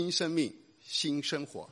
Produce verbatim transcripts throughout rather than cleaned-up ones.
新生命，新生活。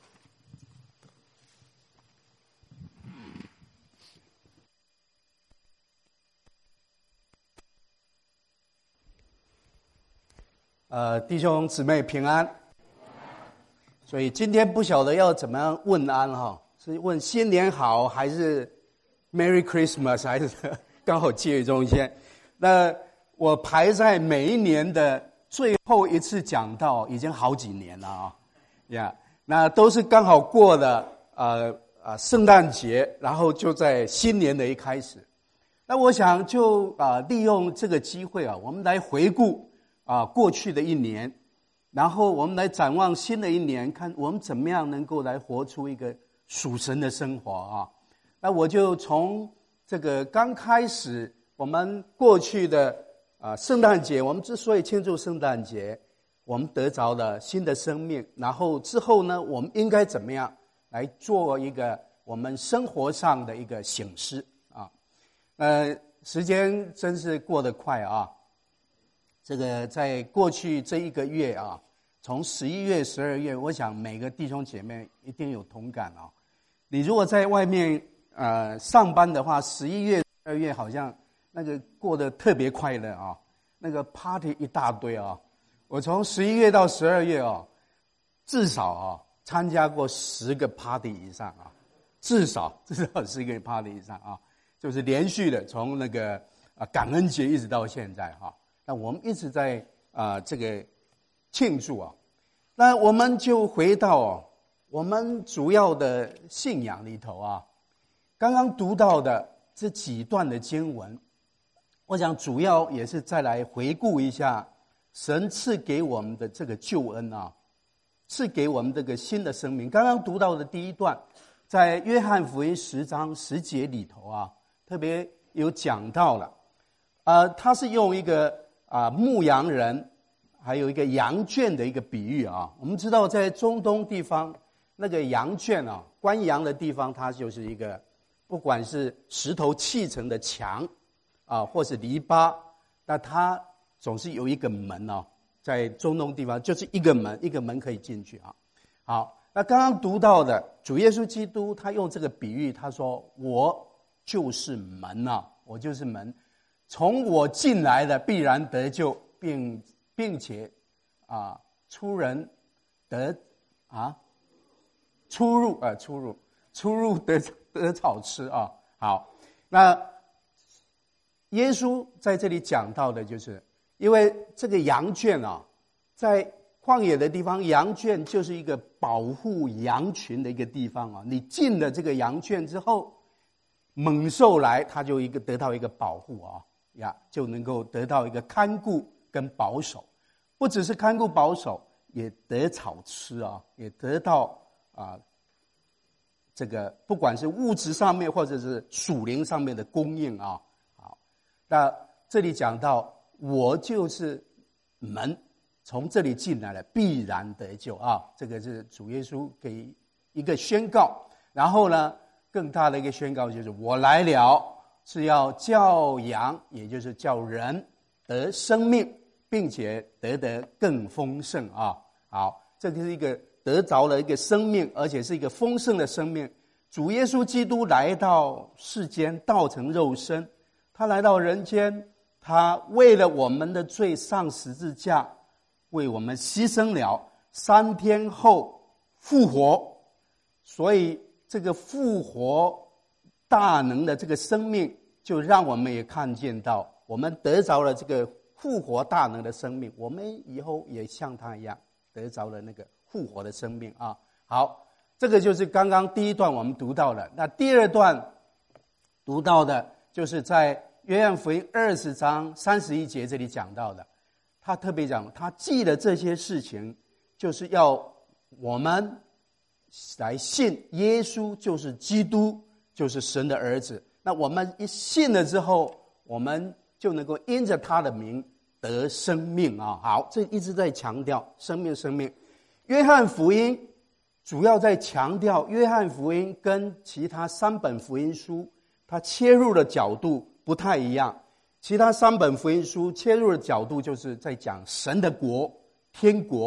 呃，弟兄姊妹平安。所以今天不晓得要怎么样问安哈，是问新年好，还是 Merry Christmas， 还是刚好介于中间？那我排在每一年的最后一次讲道，已经好几年了啊，呀，那都是刚好过了呃呃圣诞节，然后就在新年的一开始。那我想就啊、呃、利用这个机会啊，我们来回顾啊、呃、过去的一年。然后我们来展望新的一年，看我们怎么样能够来活出一个属神的生活啊！那我就从这个刚开始，我们过去的啊圣诞节，我们之所以庆祝圣诞节，我们得着了新的生命。然后之后呢，我们应该怎么样来做一个我们生活上的一个省思啊？呃，时间真是过得快啊！这个在过去这一个月啊，从十一月、十二月，我想每个弟兄姐妹一定有同感啊。你如果在外面呃上班的话，十一月、十二月好像那个过得特别快乐啊，那个 party 一大堆啊。我从十一月到十二月啊，至少啊参加过十个 party 以上啊，至少至少十个 party 以上啊，就是连续的从那个啊感恩节一直到现在哈。那我们一直在啊、呃、这个庆祝啊，那我们就回到、哦、我们主要的信仰里头啊，刚刚读到的这几段的经文，我想主要也是再来回顾一下神赐给我们的这个救恩啊，赐给我们这个新的生命。刚刚读到的第一段，在约翰福音十章十节里头啊，特别有讲到了，呃，他是用一个啊，牧羊人还有一个羊圈的一个比喻啊。我们知道在中东地方，那个羊圈啊，关羊的地方，它就是一个不管是石头砌成的墙啊，或是篱笆，那它总是有一个门啊，在中东地方就是一个门，一个门可以进去啊。好，那刚刚读到的主耶稣基督，他用这个比喻，他说：“我就是门啊，我就是门。”从我进来的必然得救，并并且啊出人得啊出入啊出入出入得得草吃啊。好，那耶稣在这里讲到的就是，因为这个羊圈啊，在旷野的地方，羊圈就是一个保护羊群的一个地方啊。你进了这个羊圈之后，猛兽来，它就一个得到一个保护啊。呀，就能够得到一个看顾跟保守，不只是看顾保守，也得草吃啊，也得到啊这个不管是物质上面或者是属灵上面的供应啊。好，那这里讲到我就是门，从这里进来了必然得救啊，这个是主耶稣给一个宣告。然后呢，更大的一个宣告就是我来了。是要叫羊，也就是叫人得生命，并且得得更丰盛啊！好，这个是一个得着了一个生命，而且是一个丰盛的生命。主耶稣基督来到世间，道成肉身，他来到人间，他为了我们的罪上十字架，为我们牺牲了，三天后复活。所以这个复活大能的这个生命，就让我们也看见到，我们得着了这个复活大能的生命，我们以后也像他一样得着了那个复活的生命啊。好，这个就是刚刚第一段我们读到的。那第二段读到的就是在约翰福音二十章三十一节这里讲到的，他特别讲，他记了这些事情，就是要我们来信耶稣就是基督，就是神的儿子。那我们一信了之后，我们就能够因着他的名得生命啊！好，这一直在强调生命，生命。约翰福音主要在强调，约翰福音跟其他三本福音书，它切入的角度不太一样。其他三本福音书切入的角度就是在讲神的国、天国，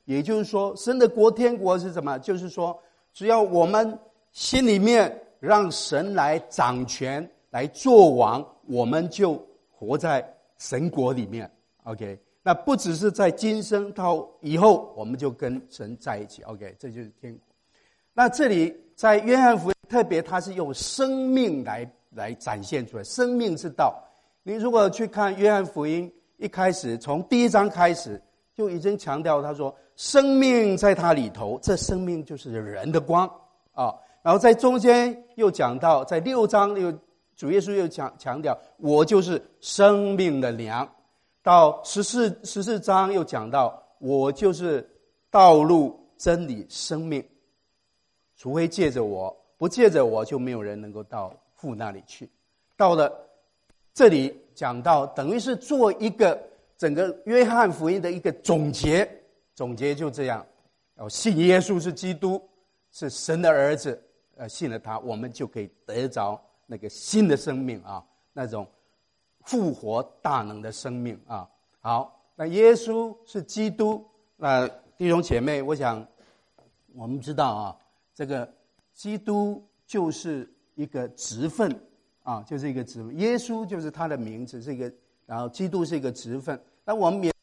也就是说，神的国天国是什么？就是说，只要我们心里面让神来掌权来做王，我们就活在神国里面。 OK， 那不只是在今生，到以后我们就跟神在一起。 OK， 这就是天国。那这里在约翰福音特别他是用生命来来展现出来，生命之道。你如果去看约翰福音一开始，从第一章开始就已经强调，他说生命在他里头，这生命就是人的光啊。然后在中间又讲到，在六章又主耶稣又强强调，我就是生命的粮。到十四十四章又讲到，我就是道路、真理、生命，除非借着我，不借着我就没有人能够到父那里去。到了这里讲到，等于是做一个整个约翰福音的一个总结，总结就这样：哦，信耶稣是基督，是神的儿子，呃，信了他，我们就可以得着那个新的生命啊，那种复活大能的生命啊。好，那耶稣是基督，那弟兄姐妹，我想我们知道啊，这个基督就是一个职分啊，就是一个职分。耶稣就是他的名字，是一个，然后基督是一个职分。那我们也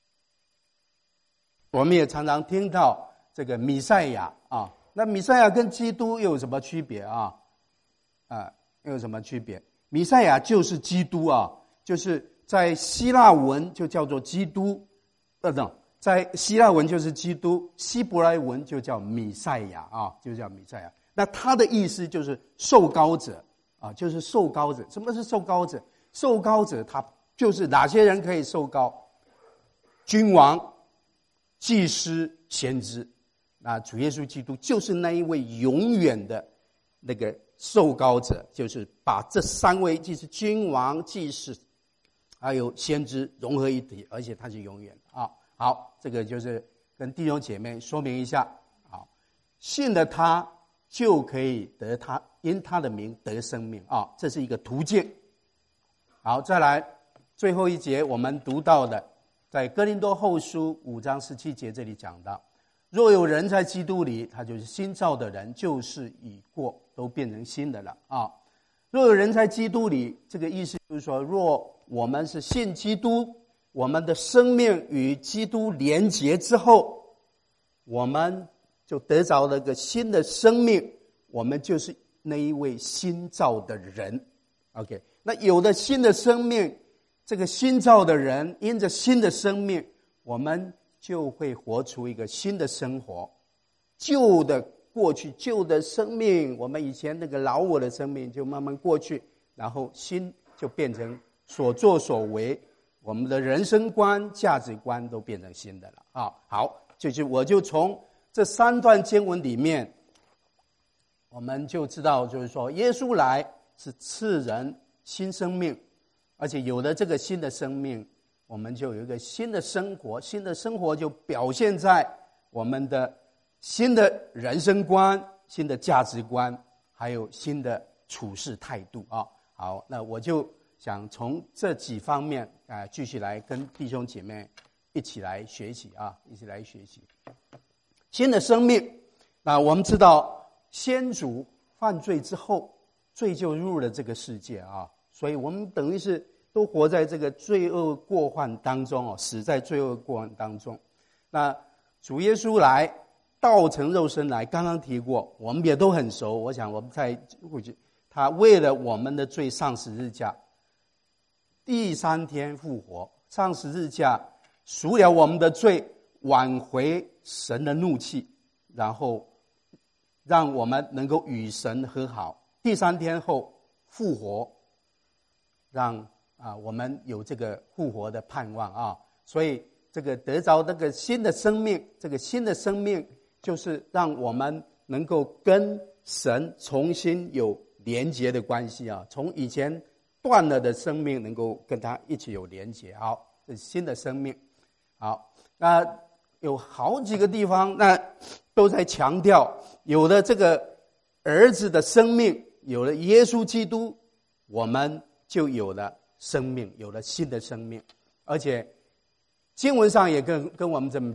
我们也常常听到这个弥赛亚啊，那弥赛亚跟基督又有什么区别啊？啊，又有什么区别？弥赛亚就是基督啊，就是在希腊文就叫做基督，呃，等，在希腊文就是基督，希伯来文就叫弥赛亚啊，就叫弥赛亚。那他的意思就是受膏者啊，就是受膏者。什么是受膏者？受膏者他就是哪些人可以受膏？君王、祭司、先知。那主耶稣基督就是那一位永远的那个受膏者，就是把这三位，即是君王、祭司还有先知融合一体，而且他是永远的啊。好，这个就是跟弟兄姐妹说明一下。好，信了他就可以得他因他的名得生命啊，这是一个途径。好，再来最后一节我们读到的，在哥林多后书五章十七节这里讲到，若有人在基督里，他就是新造的人，旧事已过，都变成新的了啊。若有人在基督里，这个意思就是说，若我们是信基督，我们的生命与基督连结之后，我们就得着了个新的生命，我们就是那一位新造的人。 OK， 那有了新的生命，这个新造的人因着新的生命，我们就会活出一个新的生活。旧的过去，旧的生命，我们以前那个老我的生命就慢慢过去，然后新就变成所作所为，我们的人生观、价值观都变成新的了啊。好，就是我就从这三段经文里面，我们就知道，就是说耶稣来是赐人新生命，而且有了这个新的生命，我们就有一个新的生活，新的生活就表现在我们的新的人生观、新的价值观，还有新的处事态度啊。好，那我就想从这几方面啊、呃，继续来跟弟兄姐妹一起来学习啊，一起来学习新的生命。那我们知道，先祖犯罪之后，罪就入了这个世界啊，所以我们等于是都活在这个罪恶过患当中哦，死在罪恶过患当中。那主耶稣来，道成肉身来，刚刚提过，我们也都很熟。我想我们在他为了我们的罪上十字架，第三天复活，上十字架赎了我们的罪，挽回神的怒气，然后让我们能够与神和好。第三天后复活，让啊我们有这个复活的盼望啊。所以这个得着那个新的生命，这个新的生命就是让我们能够跟神重新有连结的关系啊，从以前断了的生命能够跟他一起有连结。好，这是新的生命。好，那有好几个地方那都在强调，有了这个儿子的生命，有了耶稣基督，我们就有了生命，有了新的生命。而且经文上也跟跟我们这么讲，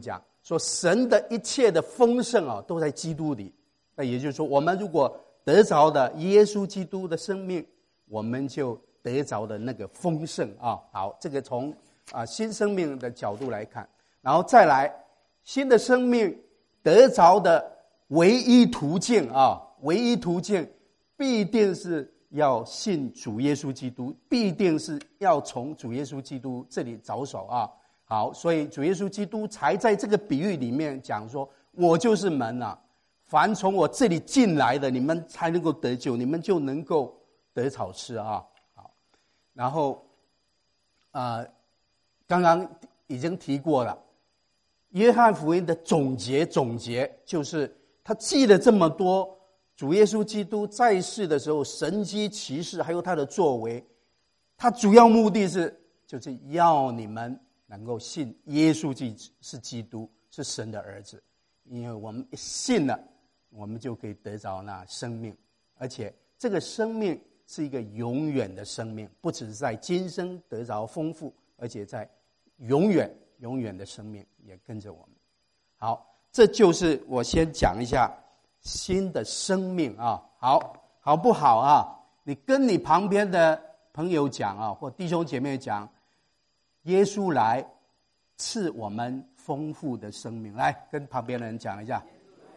说神的一切的丰盛啊，都在基督里。那也就是说，我们如果得着的耶稣基督的生命，我们就得着的那个丰盛啊。好，这个从啊新生命的角度来看，然后再来新的生命得着的唯一途径啊，唯一途径必定是要信主耶稣基督，必定是要从主耶稣基督这里着手啊。好，所以主耶稣基督才在这个比喻里面讲说，我就是门啊，凡从我这里进来的，你们才能够得救，你们就能够得草吃啊。好，然后啊、呃，刚刚已经提过了，约翰福音的总结总结就是他记了这么多主耶稣基督在世的时候神迹奇事还有他的作为，他主要目的是就是要你们能够信耶稣是基督，是神的儿子，因为我们信了，我们就可以得着那生命，而且这个生命是一个永远的生命，不只是在今生得着丰富，而且在永远永远的生命也跟着我们。好，这就是我先讲一下新的生命啊，好好不好啊？你跟你旁边的朋友讲啊，或弟兄姐妹讲，耶稣来赐我们丰富的生命，来跟旁边的人讲一下。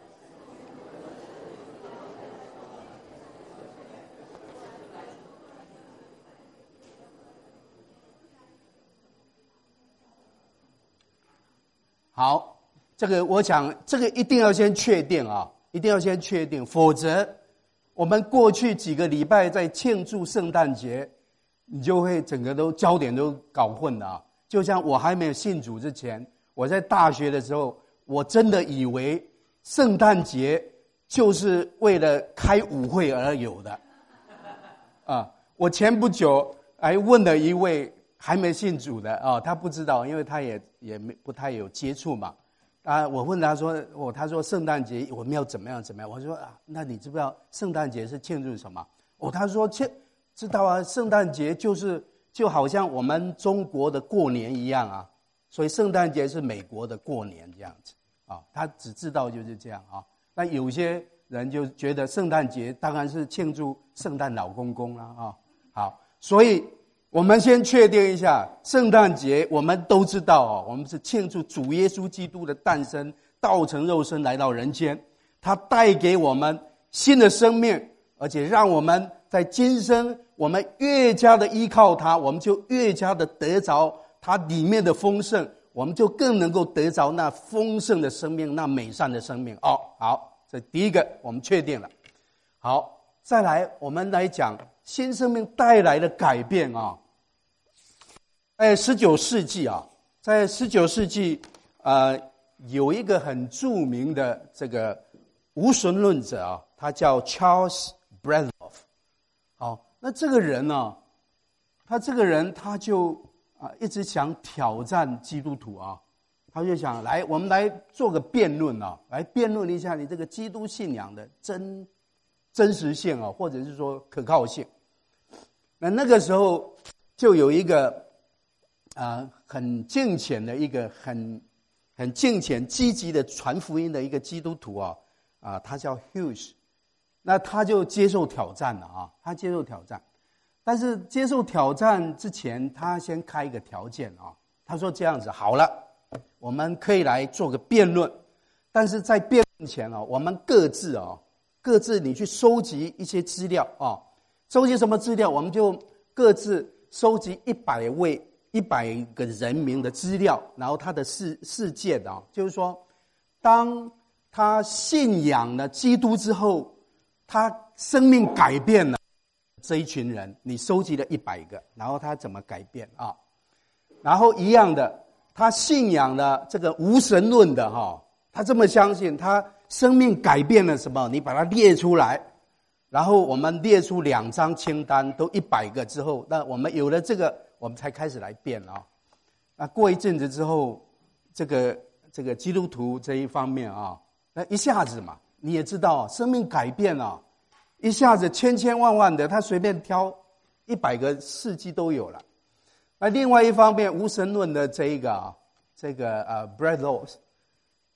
好，这个我想这个一定要先确定啊，一定要先确定，否则我们过去几个礼拜在庆祝圣诞节，你就会整个都焦点都搞混了啊。就像我还没有信主之前，我在大学的时候，我真的以为圣诞节就是为了开舞会而有的啊。我前不久还问了一位还没信主的啊，他不知道，因为他也也没不太有接触嘛。啊，我问他说，哦，他说圣诞节我们要怎么样怎么样？我说啊，那你知不知道圣诞节是庆祝什么？哦，他说庆知道啊，圣诞节就是就好像我们中国的过年一样啊，所以圣诞节是美国的过年这样子啊。他只知道就是这样啊。那有些人就觉得圣诞节当然是庆祝圣诞老公公啦啊。好，所以我们先确定一下，圣诞节我们都知道哦，我们是庆祝主耶稣基督的诞生，道成肉身来到人间，他带给我们新的生命，而且让我们在今生我们越加的依靠他，我们就越加的得着他里面的丰盛，我们就更能够得着那丰盛的生命，那美善的生命。哦，好，这第一个我们确定了。好，再来我们来讲新生命带来的改变啊。在十九世纪啊，在十九世纪呃有一个很著名的这个无神论者啊，他叫 Charles Bradlaugh。好，那这个人呢、啊，他这个人他就啊一直想挑战基督徒啊，他就想来我们来做个辩论啊，来辩论一下你这个基督信仰的真真实性啊，或者是说可靠性。那那个时候就有一个啊、呃、很敬虔的一个很很敬虔积极的传福音的一个基督徒啊啊、呃，他叫 Hughes。那他就接受挑战了啊，他接受挑战，但是接受挑战之前，他先开一个条件啊，他说这样子好了，我们可以来做个辩论，但是在辩论前啊，我们各自啊，各自你去收集一些资料啊，收集什么资料？我们就各自收集一百位一百个人名的资料，然后他的事事件啊，就是说，当他信仰了基督之后。他生命改变了这一群人，你收集了一百个，然后他怎么改变啊？然后一样的，他信仰了这个无神论的哈，他这么相信，他生命改变了什么？你把它列出来，然后我们列出两张清单，都一百个之后，那我们有了这个，我们才开始来辩啊。那过一阵子之后，这个这个基督徒这一方面啊，那一下子嘛。你也知道，生命改变了，一下子千千万万的，他随便挑一百个事迹都有了。那另外一方面，无神论的这一个啊，这个呃 Bradlaugh，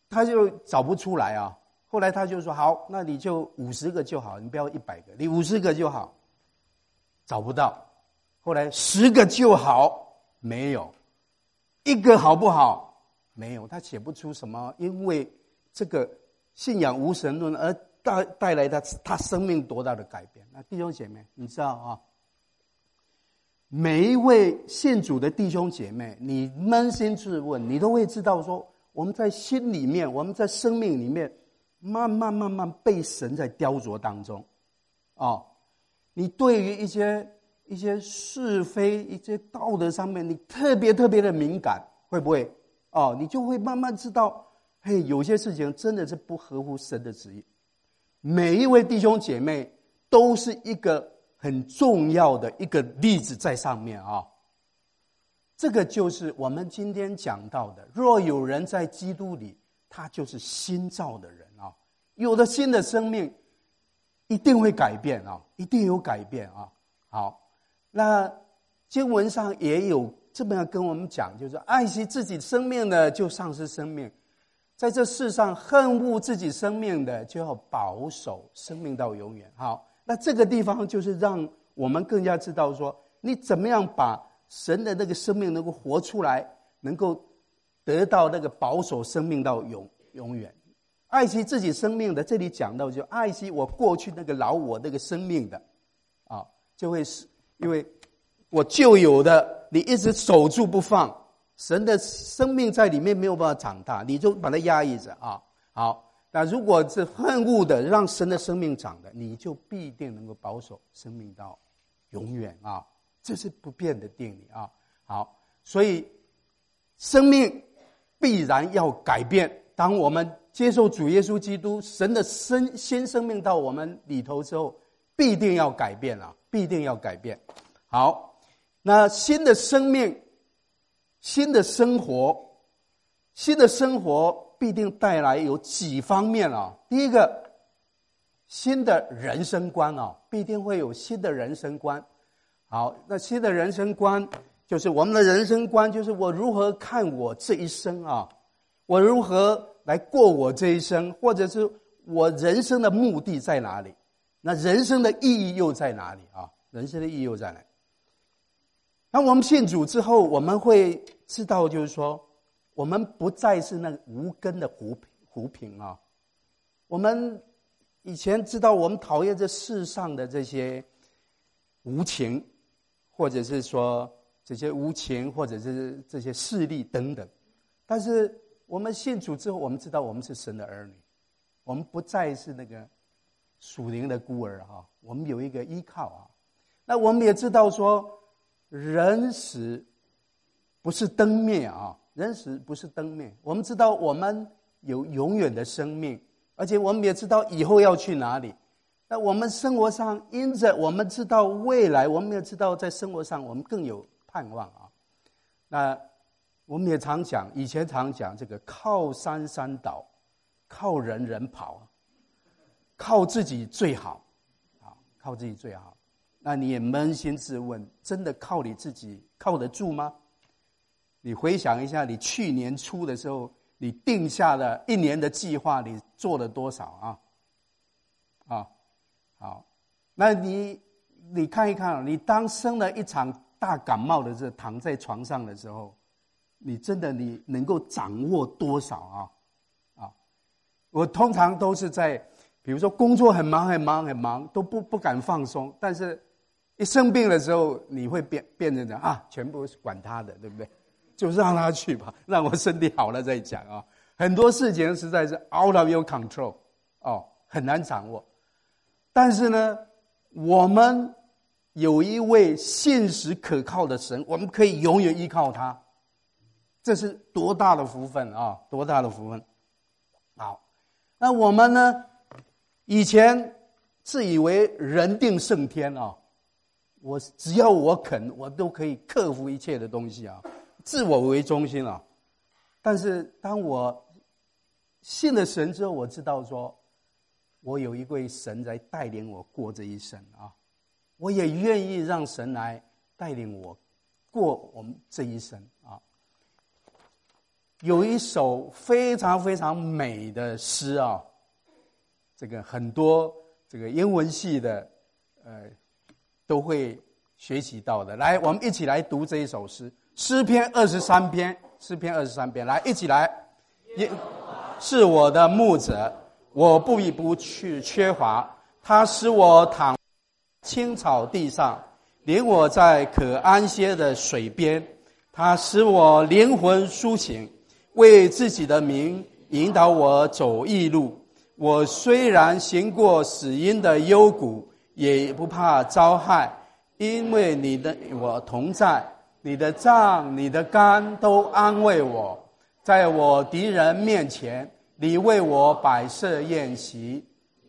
他就找不出来啊。后来他就说：“好，那你就五十个就好，你不要一百个，你五十个就好。”找不到，后来十个就好，没有，一个好不好？没有，他写不出什么，因为这个信仰无神论而带带来的他生命多大的改变。那弟兄姐妹，你知道啊？每一位信主的弟兄姐妹，你扪心自问，你都会知道说，我们在心里面，我们在生命里面，慢慢慢慢被神在雕琢当中，哦，你对于一些一些是非、一些道德上面，你特别特别的敏感，会不会？哦，你就会慢慢知道，嘿，有些事情真的是不合乎神的旨意。每一位弟兄姐妹都是一个很重要的一个例子在上面啊。这个就是我们今天讲到的，若有人在基督里，他就是新造的人啊。有了新的生命，一定会改变啊，一定有改变啊。好，那经文上也有这么样跟我们讲，就是爱惜自己生命的就丧失生命，在这世上恨恶自己生命的就要保守生命到永远。好，那这个地方就是让我们更加知道说，你怎么样把神的那个生命能够活出来，能够得到那个保守生命到永永远。爱惜自己生命的，这里讲到就爱惜我过去那个老我那个生命的啊，就会是因为我旧有的你一直守住不放，神的生命在里面没有办法长大，你就把它压抑着啊。好，那如果是恨恶的让神的生命长的，你就必定能够保守生命到永远啊，这是不变的定理啊。好，所以生命必然要改变。当我们接受主耶稣基督，神的生新生命到我们里头之后，必定要改变啊，必定要改变。好，那新的生命、新的生活、新的生活必定带来有几方面啊。第一个，新的人生观啊，必定会有新的人生观。好，那新的人生观就是我们的人生观，就是我如何看我这一生啊，我如何来过我这一生，或者是我人生的目的在哪里？那人生的意义又在哪里啊？人生的意义又在哪里？那我们信主之后，我们会知道，就是说，我们不再是那个无根的湖湖萍啊。我们以前知道，我们讨厌这世上的这些无情，或者是说这些无情，或者是这些势力等等。但是我们信主之后，我们知道我们是神的儿女，我们不再是那个属灵的孤儿啊，我们有一个依靠啊。那我们也知道说，人死不是灯灭啊，人死不是灯灭。我们知道我们有永远的生命，而且我们也知道以后要去哪里。那我们生活上，因着我们知道未来，我们也知道在生活上我们更有盼望啊。那我们也常讲，以前常讲这个靠山山倒，靠人人跑，靠自己最好啊，靠自己最好。那你也扪心自问，真的靠你自己靠得住吗？你回想一下，你去年初的时候，你定下了一年的计划，你做了多少啊？啊，好，那你你看一看，你当生了一场大感冒的时候，躺在床上的时候，你真的你能够掌握多少啊？啊，我通常都是在，比如说工作很忙很忙很忙，都不不敢放松，但是一生病的时候，你会变变成讲啊，全部是管他的，对不对？就让他去吧，让我身体好了再讲啊。很多事情实在是 out of your control 哦，很难掌握。但是呢，我们有一位信实可靠的神，我们可以永远依靠他。这是多大的福分啊！多大的福分！好，那我们呢？以前自以为人定胜天啊，我只要我肯，我都可以克服一切的东西啊，自我为中心啊。但是当我信了神之后，我知道说，我有一位神在带领我过这一生啊，我也愿意让神来带领我过我们这一生啊。 有一首非常非常美的诗啊，这个很多这个英文系的呃都会学习到的。来，我们一起来读这一首诗，诗篇二十三篇，诗篇二十三篇，来，一起来。耶，是我的牧者，我不以不去缺乏。他使我躺青草地上，领我在可安歇的水边。他使我灵魂苏醒，为自己的名引导我走义路。我虽然行过死荫的幽谷，也不怕遭害，因为你的我同在。你的杖你的竿都安慰我。在我敌人面前，你为我摆设宴席，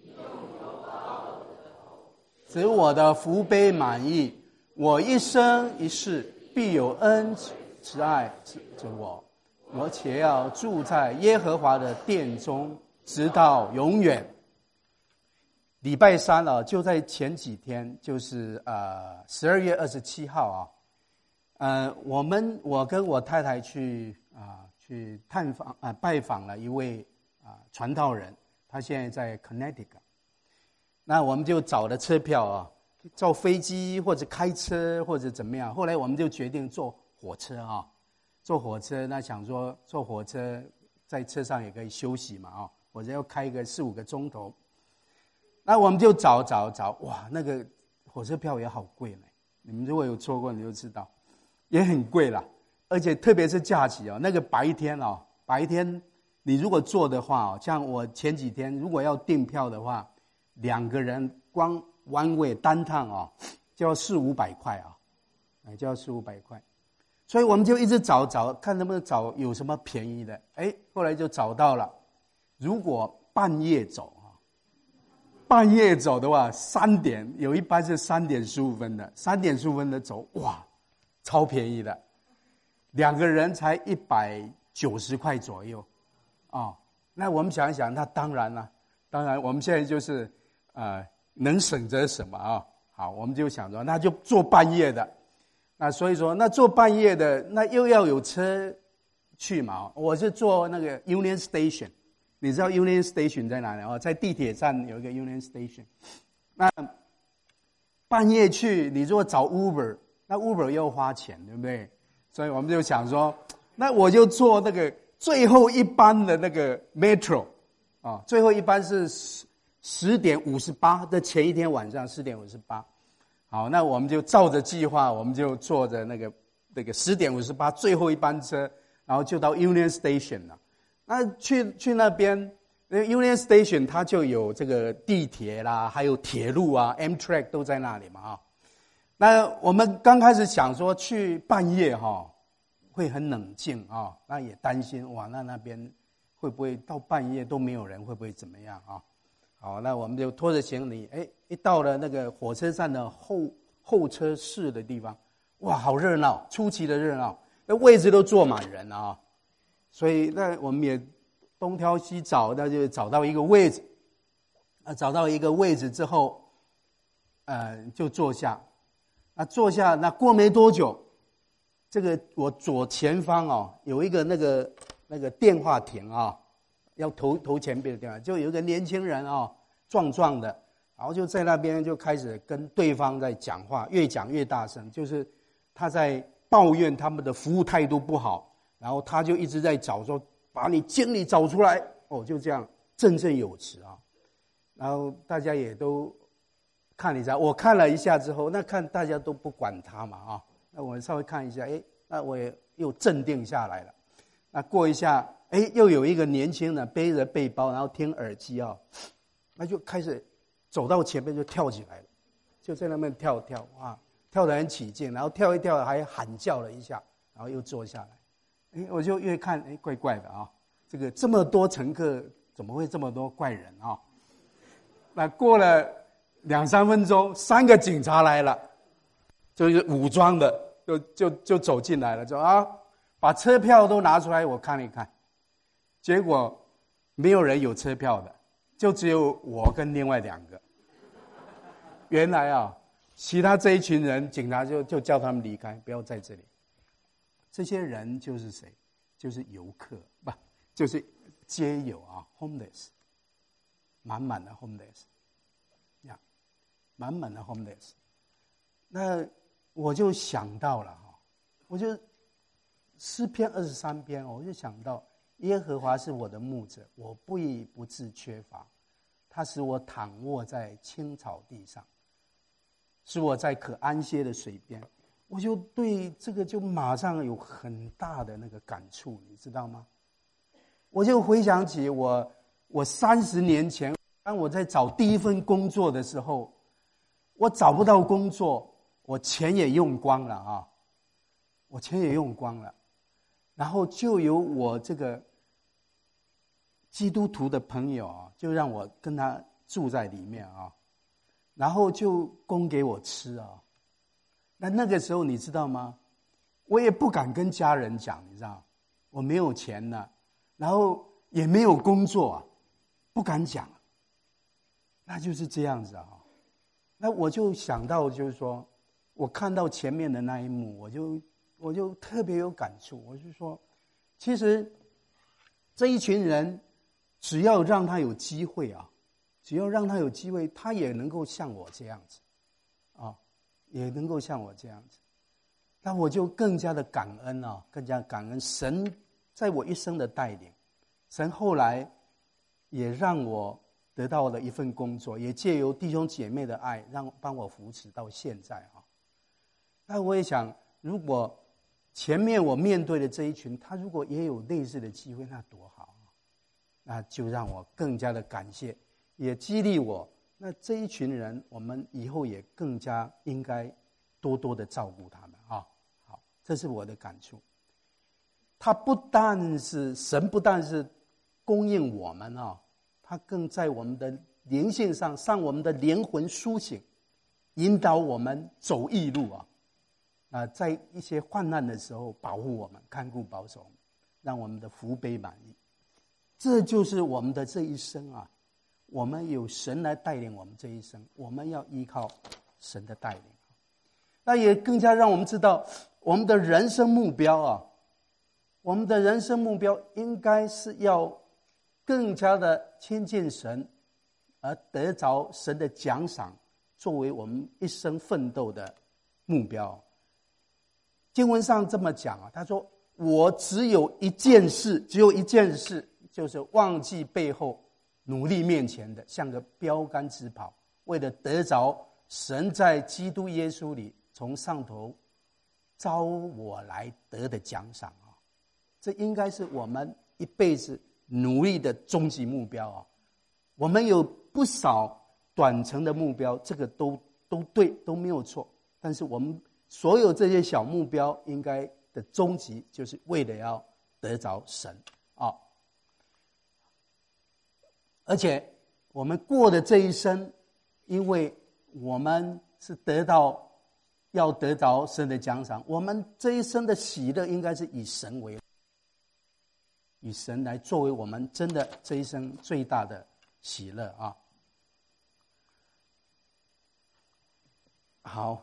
使我的福杯满溢。我一生一世必有恩慈爱着我，我且要住在耶和华的殿中，直到永远。礼拜三啊，就在前几天，就是呃十二月二十七号啊，呃，我们我跟我太太去啊、呃、去探访啊、呃、拜访了一位啊、呃、传道人，他现在在 Connecticut。那我们就找了车票啊，坐飞机或者开车或者怎么样。后来我们就决定坐火车啊，坐火车。那想说坐火车在车上也可以休息嘛啊，火车要开个四五个钟头。那我们就找找找，哇，那个火车票也好贵呢。你们如果有坐过，你就知道，也很贵啦。而且特别是假期哦，那个白天哦，白天你如果坐的话哦，像我前几天如果要订票的话，两个人光one way单趟哦，就要四五百块啊，哎，就要四五百块。所以我们就一直找找，看能不能找有什么便宜的。哎，后来就找到了。如果半夜走啊，半夜走的话，三点有一班是三点十五分的，三点十五分的走，哇，超便宜的，两个人才一百九十块左右，啊、哦，那我们想一想，那当然了，当然我们现在就是。呃，能省则省嘛啊、哦，好，我们就想说，那就坐半夜的，那所以说，那坐半夜的，那又要有车去嘛。我是坐那个 Union Station， 你知道 Union Station 在哪里啊？在地铁站有一个 Union Station。那半夜去，你如果找 Uber， 那 Uber 又要花钱，对不对？所以我们就想说，那我就坐那个最后一班的那个 Metro 啊、哦，最后一班是。十点五十八的前一天晚上十点五十八，好，那我们就照着计划，我们就坐着那个那个十点五十八最后一班车，然后就到 Union Station 了。那去去那边，那 Union Station 它就有这个地铁啦，还有铁路啊 ，Amtrak 都在那里嘛啊。那我们刚开始想说去半夜哈，会很冷静啊，那也担心哇，那那边会不会到半夜都没有人，会不会怎么样啊？好，那我们就拖着行李，哎，一到了那个火车站的候候车室的地方，哇，好热闹，出奇的热闹，那位置都坐满人啊，所以那我们也东挑西找，那就找到一个位置，啊，找到一个位置之后，呃，就坐下，那坐下，那过没多久，这个我左前方哦，有一个那个那个电话亭啊。要投投前边的地方，就有一个年轻人啊、哦，壮壮的，然后就在那边就开始跟对方在讲话，越讲越大声，就是他在抱怨他们的服务态度不好，然后他就一直在找说把你经理找出来，哦，就这样振振有词啊，然后大家也都看了一下，我看了一下之后，那看大家都不管他嘛啊，那我稍微看一下，哎，那我也又镇定下来了，那过一下。哎，又有一个年轻人背着背包，然后听耳机啊，那就开始走到前面就跳起来了，就在那边跳跳啊，跳得很起劲，然后跳一跳还喊叫了一下，然后又坐下来。哎，我就越看哎怪怪的啊，这个这么多乘客怎么会这么多怪人啊？那过了两三分钟，三个警察来了，就是武装的，就就就走进来了，就啊把车票都拿出来我看一看。结果没有人有车票的，就只有我跟另外两个。原来啊，其他这一群人，警察就就叫他们离开，不要在这里。这些人就是谁？ 就是游客，不就是街友啊 ，homeless， 满满的 homeless， 呀，满满的 homeless。那我就想到了哈，我就诗篇二十三篇，我就想到耶和华是我的牧者，我不以不致缺乏，他使我躺卧在青草地上，使我在可安歇的水边。我就对这个就马上有很大的那个感触，你知道吗？我就回想起我我三十年前，当我在找第一份工作的时候，我找不到工作，我钱也用光了啊，我钱也用光了，然后就有我这个基督徒的朋友啊，就让我跟他住在里面啊，然后就供给我吃啊。那那个时候你知道吗？我也不敢跟家人讲，你知道，我没有钱了，然后也没有工作啊，不敢讲。那就是这样子啊。那我就想到，就是说，我看到前面的那一幕，我就我就特别有感触。我就说，其实这一群人，只要让他有机会啊，只要让他有机会，他也能够像我这样子，啊。也能够像我这样子，那我就更加的感恩啊，更加感恩神在我一生的带领。神后来也让我得到了一份工作，也借由弟兄姐妹的爱，让帮我扶持到现在啊。那我也想，如果前面我面对的这一群，他如果也有类似的机会，那多好啊！那就让我更加的感谢，也激励我。那这一群人，我们以后也更加应该多多的照顾他们啊！好，这是我的感触。他不但是神，不但是供应我们啊，他更在我们的灵性上，让我们的灵魂苏醒，引导我们走义路啊！啊，在一些患难的时候保护我们，看顾保守我们，让我们的福杯满溢。这就是我们的这一生啊！我们有神来带领我们这一生，我们要依靠神的带领。那也更加让我们知道，我们的人生目标啊，我们的人生目标应该是要更加的亲近神，而得着神的奖赏，作为我们一生奋斗的目标。经文上这么讲啊，他说：“我只有一件事，只有一件事，就是忘记背后。”努力面前的，像个标杆直跑，为了得着神在基督耶稣里从上头招我来得的奖赏啊！这应该是我们一辈子努力的终极目标啊！我们有不少短程的目标，这个都都对，都没有错。但是我们所有这些小目标，应该的终极就是为了要得着神啊！而且我们过的这一生，因为我们是得到要得着神的奖赏，我们这一生的喜乐应该是以神为以神来作为我们真的这一生最大的喜乐啊！好，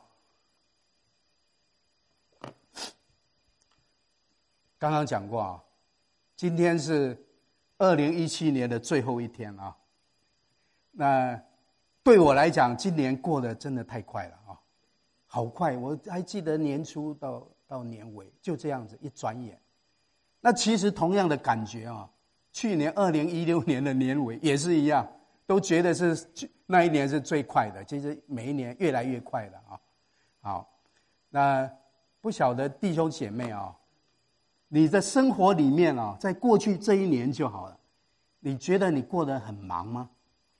刚刚讲过啊，今天是二零一七年的最后一天啊，那对我来讲，今年过得真的太快了啊，好快！我还记得年初到到年尾，就这样子一转眼。那其实同样的感觉啊，去年二零一六年的年尾也是一样，都觉得是那一年是最快的，其实每一年越来越快了啊。好，那不晓得弟兄姐妹啊。你的生活里面啊，在过去这一年就好了，你觉得你过得很忙吗？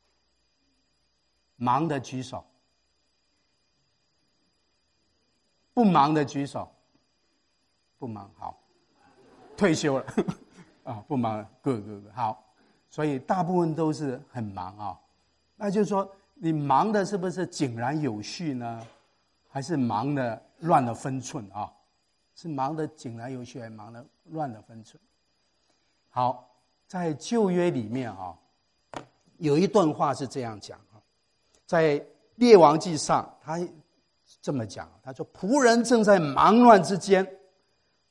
忙的举手，不忙的举手，不忙，好，退休了啊，不忙了 ，good good good， 好，所以大部分都是很忙啊。那就是说，你忙的是不是井然有序呢？还是忙的乱了分寸啊？是忙得井然有序，还忙得乱了分寸。好，在旧约里面啊，有一段话是这样讲啊，在列王记上，他这么讲，他说：“仆人正在忙乱之间，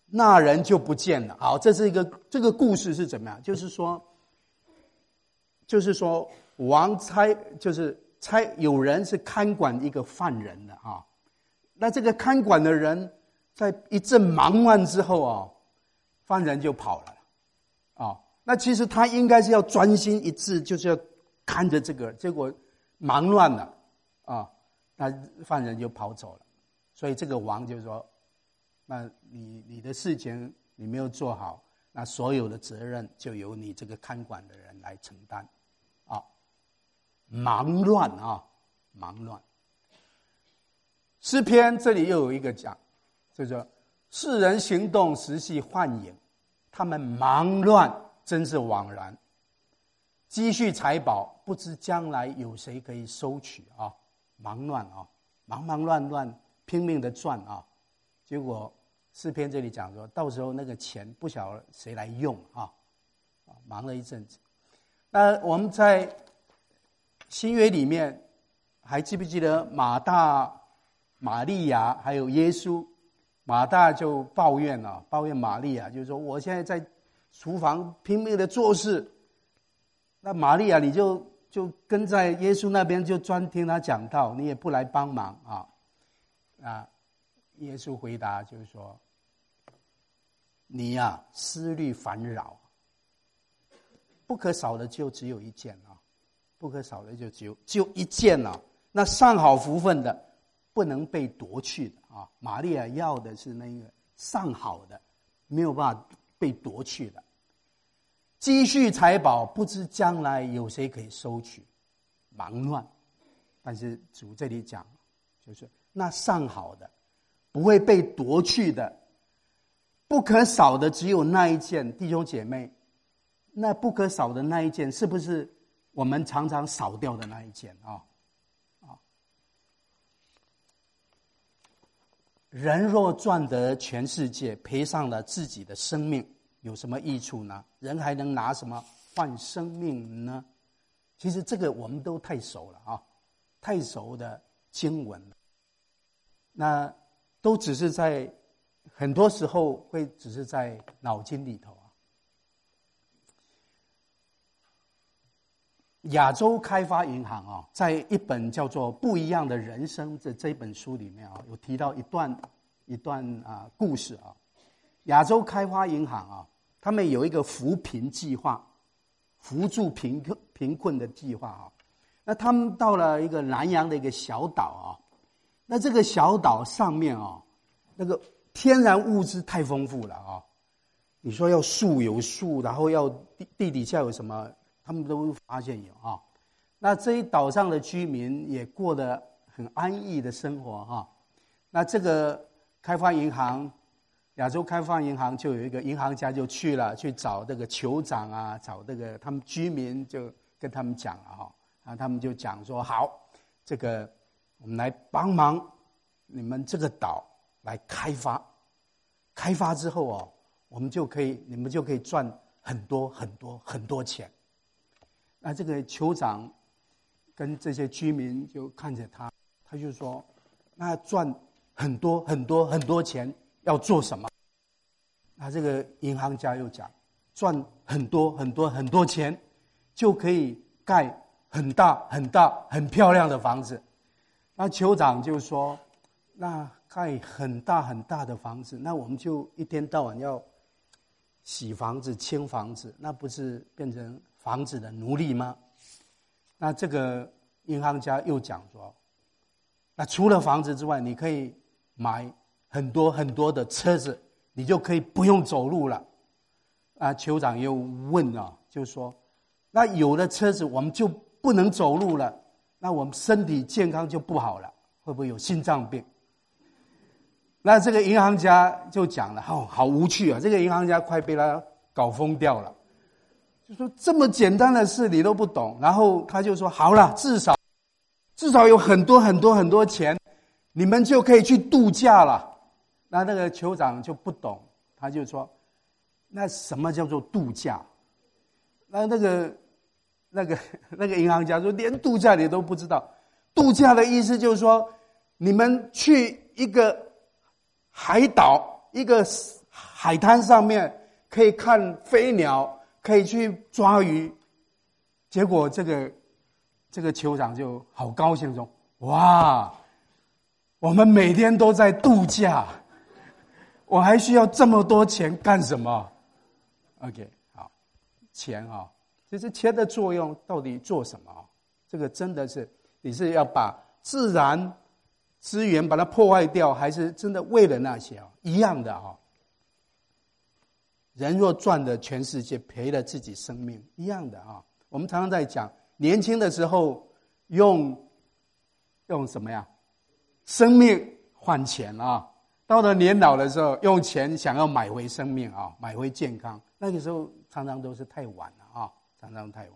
那人就不见了。好，这是一个这个故事是怎么样？就是说，就是说王差就是差有人是看管一个犯人的啊，那这个看管的人在一阵忙乱之后啊，犯人就跑了啊。那其实他应该是要专心一致，就是要看着这个，结果忙乱了啊，那犯人就跑走了。所以这个王就说，那你你的事情你没有做好，那所有的责任就由你这个看管的人来承担啊。忙乱啊，忙乱。诗篇这里又有一个讲，就是说世人行动实系幻影，他们忙乱真是枉然，积蓄财宝不知将来有谁可以收取啊。忙乱啊，忙忙乱乱拼命的赚啊，结果诗篇这里讲说，到时候那个钱不晓得谁来用啊，忙了一阵子。那我们在新约里面还记不记得马大、玛利亚还有耶稣？马大就抱怨啊，抱怨玛利亚，就是说我现在在厨房拼命的做事，那玛利亚你就就跟在耶稣那边就专听他讲道，你也不来帮忙啊。啊，耶稣回答就是说，你呀、啊、思虑烦扰，不可少的就只有一件啊，不可少的就只有只有一件啊。那上好福分的不能被夺去的啊，玛利亚要的是那个上好的，没有办法被夺去的。积蓄财宝不知将来有谁可以收取，忙乱。但是主这里讲，就是那上好的不会被夺去的，不可少的只有那一件。弟兄姐妹，那不可少的那一件是不是我们常常少掉的那一件啊？啊，人若赚得全世界，赔上了自己的生命，有什么益处呢？人还能拿什么换生命呢？其实这个我们都太熟了啊，太熟的经文了。那都只是在很多时候会只是在脑筋里头啊。亚洲开发银行啊，在一本叫做《不一样的人生》这这本书里面啊，有提到一段一段啊故事啊。亚洲开发银行啊，他们有一个扶贫计划，扶助贫困贫困的计划啊。那他们到了一个南洋的一个小岛啊。那这个小岛上面啊，那个天然物质太丰富了啊！你说要树有树，然后要地地底下有什么，他们都发现有啊。那这一岛上的居民也过得很安逸的生活哈。那这个开发银行，亚洲开发银行就有一个银行家就去了，去找这个酋长啊，找这个他们居民，就跟他们讲了哈。啊，他们就讲说好，这个。我们来帮忙你们这个岛来开发，开发之后哦，我们就可以，你们就可以赚很多很多很多钱。那这个酋长跟这些居民就看着他，他就说：“那赚很多很多很多钱要做什么？”那这个银行家又讲：“赚很多很多很多钱，就可以盖很大很大很漂亮的房子。”那酋长就说：“那盖很大很大的房子，那我们就一天到晚要洗房子、清房子，那不是变成房子的奴隶吗？”那这个银行家又讲说：“那除了房子之外，你可以买很多很多的车子，你就可以不用走路了。”啊，酋长又问啊，就说：“那有了车子，我们就不能走路了。”那我们身体健康就不好了，会不会有心脏病？那这个银行家就讲了，哦，好无趣啊！这个银行家快被他搞疯掉了，就说这么简单的事你都不懂。然后他就说，好了，至少至少有很多很多很多钱，你们就可以去度假了。那那个酋长就不懂，他就说，那什么叫做度假？那那个。那个那个银行家说，连度假你都不知道。度假的意思就是说，你们去一个海岛，一个海滩上面可以看飞鸟，可以去抓鱼。结果这个这个酋长就好高兴说：哇，我们每天都在度假，我还需要这么多钱干什么 ？OK， 好，钱啊，其实钱的作用到底做什么？这个真的是你是要把自然资源把它破坏掉，还是真的为了那些啊？一样的啊。人若赚了全世界，赔了自己生命，一样的啊。我们常常在讲，年轻的时候用用什么呀？生命换钱啊。到了年老的时候，用钱想要买回生命啊，买回健康，那个时候常常都是太晚了啊，常常太晚。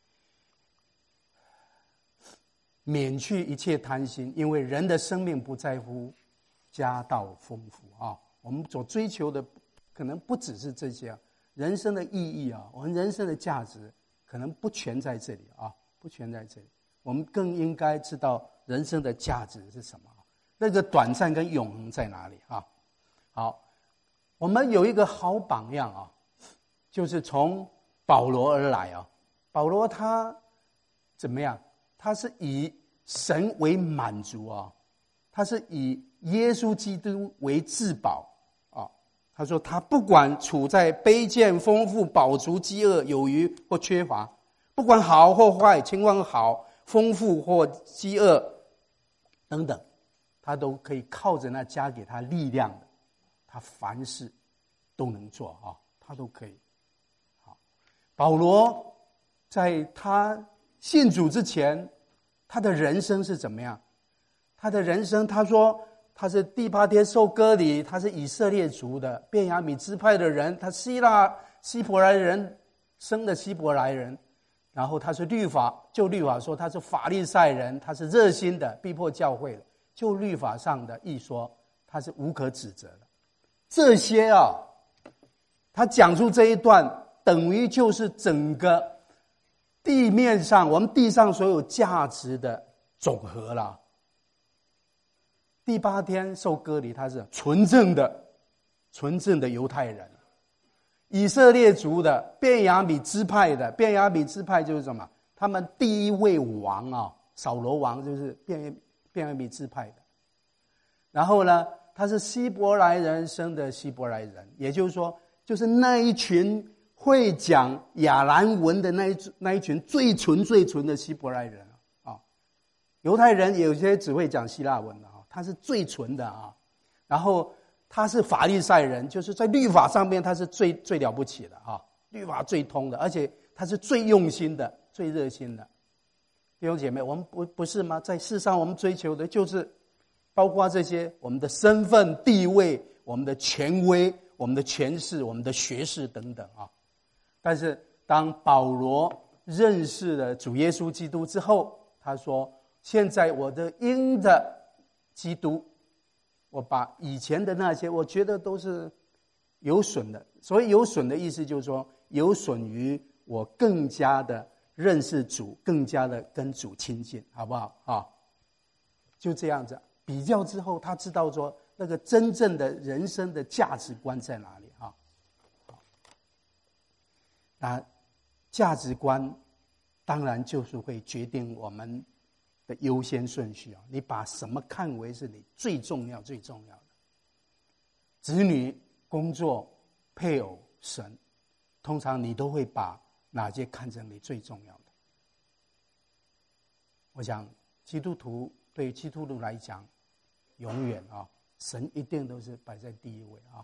免去一切贪心，因为人的生命不在乎家道丰富啊。我们所追求的可能不只是这些啊，人生的意义啊，我们人生的价值可能不全在这里啊，不全在这里。我们更应该知道人生的价值是什么，那个短暂跟永恒在哪里啊？好，我们有一个好榜样啊，就是从保罗而来啊。保罗他怎么样？他是以神为满足啊，他是以耶稣基督为至宝啊。他说他不管处在卑贱、丰富、饱足、饥饿、有余或缺乏，不管好或坏，情况好、丰富或饥饿等等，他都可以靠着那加给他力量的，他凡事都能做啊，他都可以。好，保罗在他信主之前，他的人生是怎么样？他的人生，他说他是第八天受割礼，他是以色列族的便雅悯支派的人，他希腊希伯来人生的希伯来人，然后他是律法，就律法说他是法利赛人，他是热心的，逼迫教会的，就律法上的一说，他是无可指责的。这些啊，他讲出这一段，等于就是整个地面上，我们地上所有价值的总和了。第八天受割礼，他是纯正的、纯正的犹太人，以色列族的、便雅悯支派的。便雅悯支派就是什么？他们第一位王啊，扫罗王就是便便雅悯支派的。然后呢，他是希伯来人生的希伯来人，也就是说，就是那一群会讲亚兰文的那一那一群最纯最纯的希伯来人啊，犹太人有些只会讲希腊文的啊，他是最纯的啊。然后他是法利赛人，就是在律法上面他是最最了不起的啊，律法最通的，而且他是最用心的、最热心的。弟兄姐妹，我们不不是吗？在世上我们追求的就是包括这些我们的身份地位、我们的权威、我们的权势、我们的学识等等啊。但是当保罗认识了主耶稣基督之后，他说现在我的因的基督，我把以前的那些我觉得都是有损的。所以有损的意思就是说有损于我更加的认识主，更加的跟主亲近，好不好啊？就这样子比较之后，他知道说那个真正的人生的价值观在哪里啊？那价值观当然就是会决定我们的优先顺序啊！你把什么看为是你最重要、最重要的？子女、工作、配偶、神，通常你都会把哪些看成你最重要的？我想，基督徒对基督徒来讲，永远啊，神一定都是摆在第一位啊，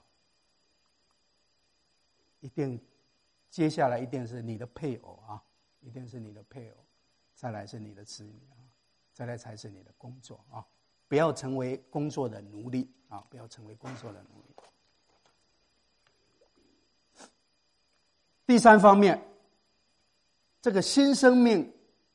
一定。接下来一定是你的配偶啊，一定是你的配偶，再来是你的子女啊，再来才是你的工作啊！不要成为工作的奴隶啊！不要成为工作的奴隶。第三方面，这个新生命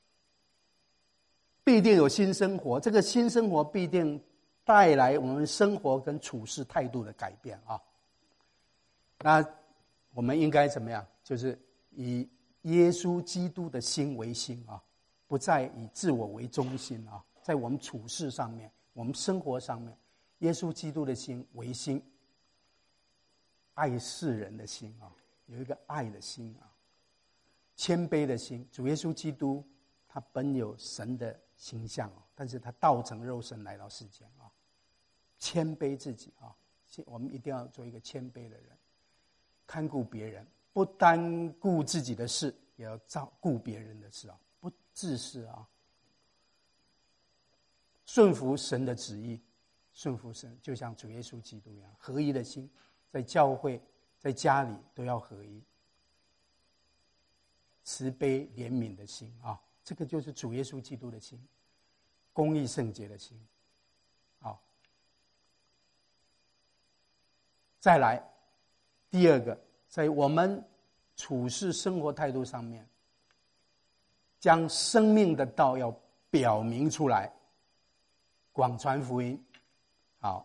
必定有新生活，这个新生活必定带来我们生活跟处事态度的改变啊！那我们应该怎么样？就是以耶稣基督的心为心啊，不再以自我为中心啊，在我们处事上面，我们生活上面，耶稣基督的心为心。 爱世人的心啊，有一个爱的心啊，谦卑的心。主耶稣基督他本有神的形象啊，但是他道成肉身来到世间啊，谦卑自己啊，我们一定要做一个谦卑的人，看顾别人，不单顾自己的事，也要照顾别人的事啊，不自私啊，顺服神的旨意，顺服神，就像主耶稣基督一样，合一的心，在教会在家里都要合一，慈悲怜悯的心啊，这个就是主耶稣基督的心，公义圣洁的心。好，再来第二个，在我们处事生活态度上面，将生命的道要表明出来，广传福音。好，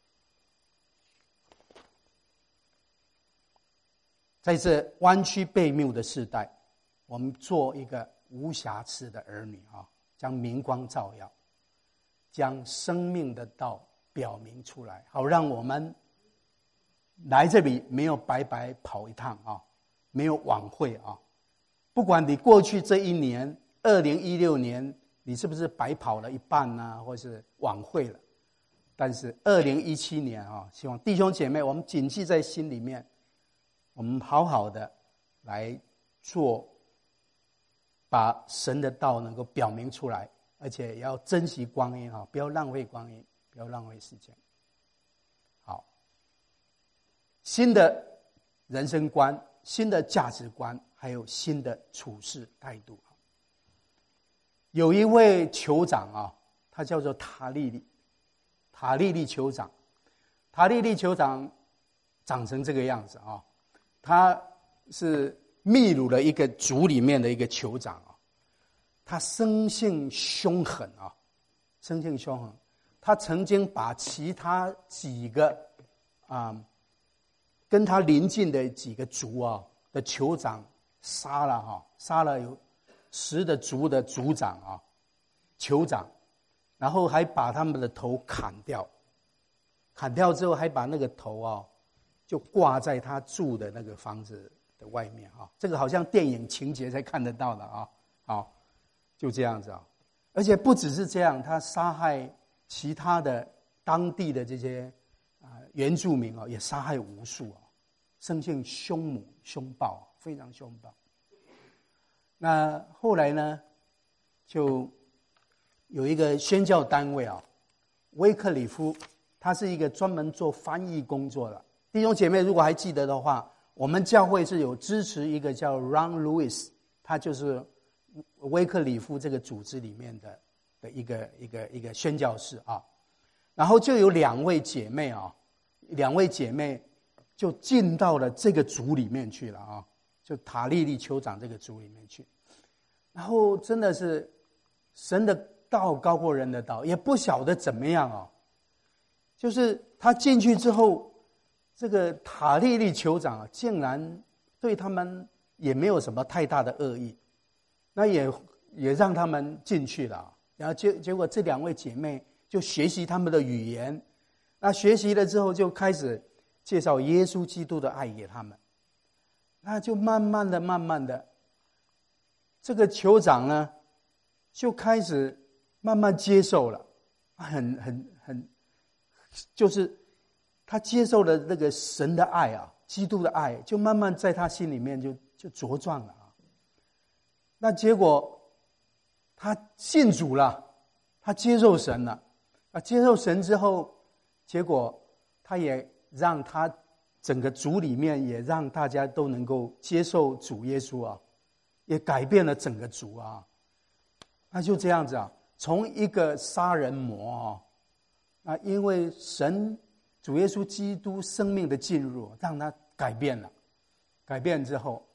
在这弯曲悖谬的世代，我们做一个无瑕疵的儿女啊，将明光照耀，将生命的道表明出来，好让我们来这里没有白白跑一趟啊，没有枉费啊。不管你过去这一年二零一六年你是不是白跑了一半啊，或是枉费了，但是二零一七年啊，希望弟兄姐妹我们谨记在心里面，我们好好的来做，把神的道能够表明出来，而且要珍惜光阴啊，不要浪费光阴，不要浪费时间。好，新的人生观，新的价值观，还有新的处事态度。有一位酋长啊，他叫做塔利利，塔利利酋长，塔利利酋长长成这个样子啊，他是秘鲁的一个族里面的一个酋长啊，他生性凶狠啊，生性凶狠，他曾经把其他几个啊、嗯、跟他邻近的几个族啊的酋长杀了哈，杀了有十的族的族长啊，酋长，然后还把他们的头砍掉，砍掉之后还把那个头啊就挂在他住的那个房子的外面啊，这个好像电影情节才看得到的啊，好，就这样子啊，而且不只是这样，他杀害其他的当地的这些啊原住民啊，也杀害无数啊，生性凶猛凶暴，非常凶暴。那后来呢，就有一个宣教单位啊，威克里夫，他是一个专门做翻译工作的。弟兄姐妹如果还记得的话，我们教会是有支持一个叫 Ron Lewis， 他就是威克里夫这个组织里面的的一个一个一个宣教士啊。然后就有两位姐妹啊，两位姐妹就进到了这个族里面去了啊，就塔利利酋长这个族里面去。然后真的是神的道高过人的道，也不晓得怎么样啊，就是他进去之后，这个塔利利酋长啊，竟然对他们也没有什么太大的恶意，那也也让他们进去了。然后结结果这两位姐妹就学习他们的语言，那学习了之后就开始介绍耶稣基督的爱给他们，那就慢慢的慢慢的，这个酋长呢就开始慢慢接受了，很很很就是他接受了那个神的爱啊，基督的爱，就慢慢在他心里面就就茁壮了啊。那结果他信主了，他接受神了啊，接受神之后，结果他也让他整个族里面也让大家都能够接受主耶稣啊，也改变了整个族啊。那就这样子啊，从一个杀人魔啊，因为神主耶稣基督生命的进入，让他改变了。改变之后，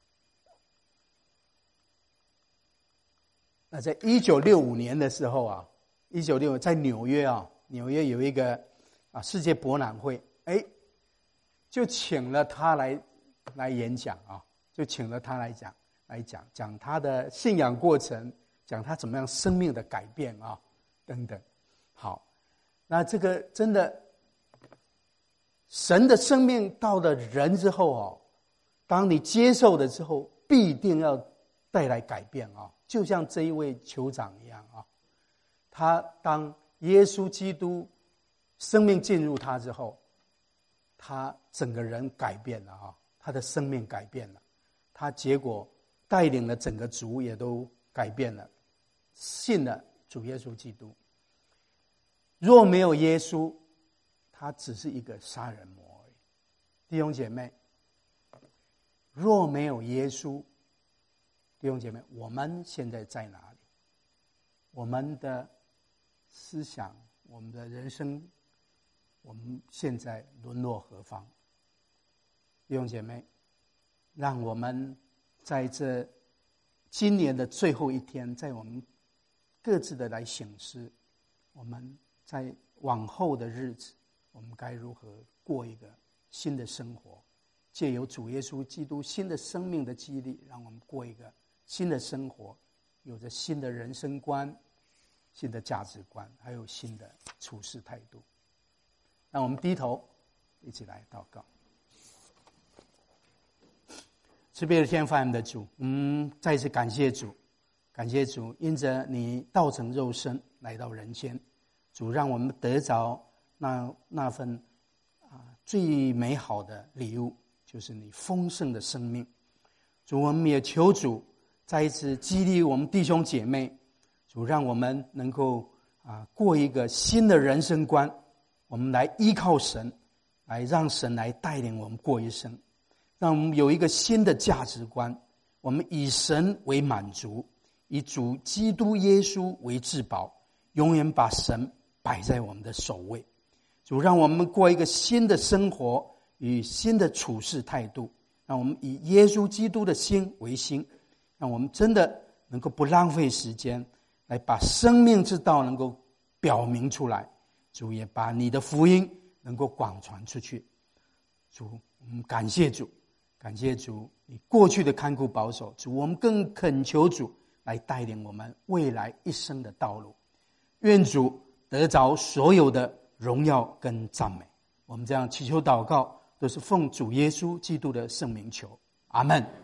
那在一九六五年的时候啊，一九六五在纽约啊，纽约有一个啊世界博览会，哎，就请了他来来演讲啊，就请了他来讲来讲讲他的信仰过程，讲他怎么样生命的改变啊，等等。好，那这个真的神的生命到了人之后哦，当你接受了之后，必定要带来改变啊！就像这一位酋长一样啊，他当耶稣基督生命进入他之后，他整个人改变了啊，他的生命改变了，他结果带领了整个族也都改变了，信了主耶稣基督。若没有耶稣，他只是一个杀人魔而已。弟兄姐妹，若没有耶稣，弟兄姐妹，我们现在在哪里？我们的思想，我们的人生，我们现在沦落何方？弟兄姐妹，让我们在这今年的最后一天，在我们各自的来省思，我们在往后的日子，我们该如何过一个新的生活？借由主耶稣基督新的生命的激励，让我们过一个新的生活，有着新的人生观、新的价值观，还有新的处事态度。让我们低头一起来祷告。慈悲的天父，我们的主，嗯，再次感谢主，感谢主，因着你道成肉身来到人间，主让我们得着那那份啊最美好的礼物，就是你丰盛的生命。主，我们也求主再一次激励我们弟兄姐妹，主让我们能够啊过一个新的人生观，我们来依靠神，来让神来带领我们过一生，让我们有一个新的价值观，我们以神为满足，以主基督耶稣为至宝，永远把神摆在我们的首位。主，让我们过一个新的生活与新的处事态度，让我们以耶稣基督的心为心，让我们真的能够不浪费时间，来把生命之道能够表明出来。主，也把你的福音能够广传出去。主，我们感谢主，感谢主你过去的看顾保守。主，我们更恳求主来带领我们未来一生的道路。愿主得着所有的荣耀跟赞美。我们这样祈求祷告，都是奉主耶稣基督的圣名求，阿们。